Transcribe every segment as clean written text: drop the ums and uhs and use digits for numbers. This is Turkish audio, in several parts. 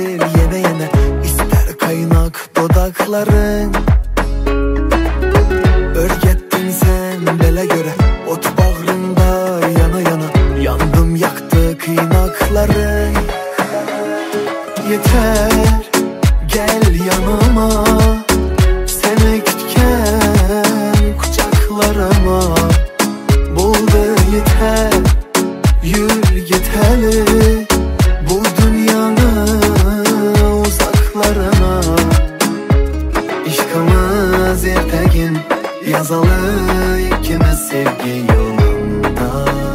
yene yene, ister kaynak dodakların. Örgettin sen bele göre, ot bağrında yana yana, yandım yaktı kıynakların. Yeter gel yanıma, seni kütken kucaklarıma. Buldu yeter, yürü git hele bu dünyanın uzaklarına. İşkımız ertegin yazalı ikimiz sevgi yolunda.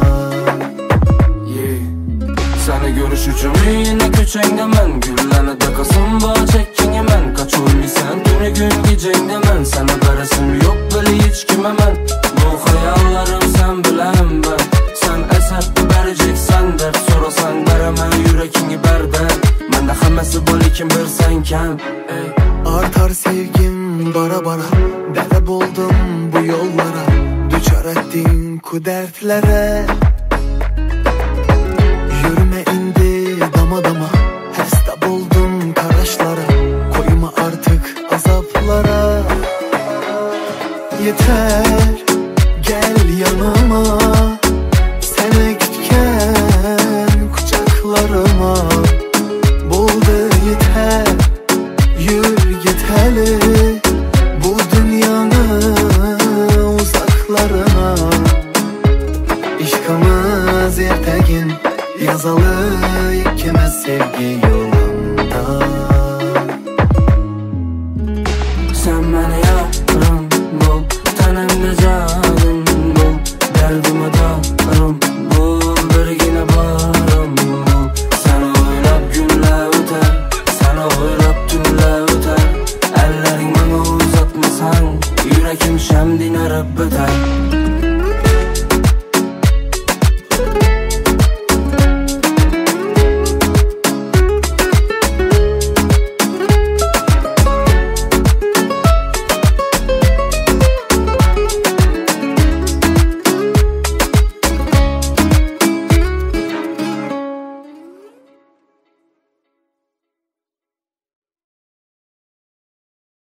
Seni görüş üçün yine köçengde men, gülləni de kasımba çekkinge men. Kaç oylaysan tünü gün gecengde men, sana beresim yok böyle hiç kime men. Bu hayallarım sen bilen ben, sen eser vereceksen dert, sorasan veremem yürekini berde. Ben de hemmesi bol kim bir senken. Artar sevgim bara bara, dele buldum bu yollara. Düçar ettin ku dertlere, yürüme indi dama dama,